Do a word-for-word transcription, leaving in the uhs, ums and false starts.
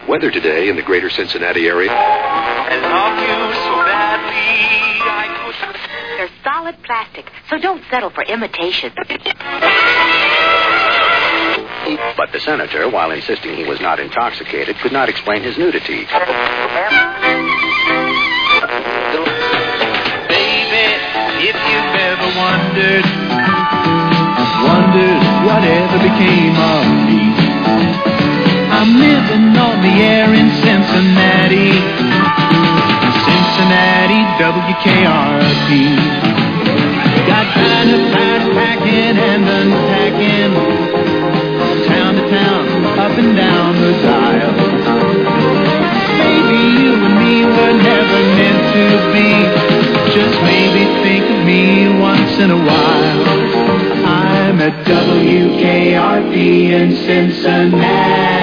Weather today in the greater Cincinnati area. I love you so badly, I could... They're solid plastic, so don't settle for imitation. But the senator, while insisting he was not intoxicated, could not explain his nudity. Baby, if you've ever wondered, wondered whatever became of me. I'm living on the air in Cincinnati, Cincinnati W K R P. Got kind of tired of packing and unpacking, town to town, up and down the dial. Maybe you and me were never meant to be, just maybe think of me once in a while. I'm at W K R P in Cincinnati.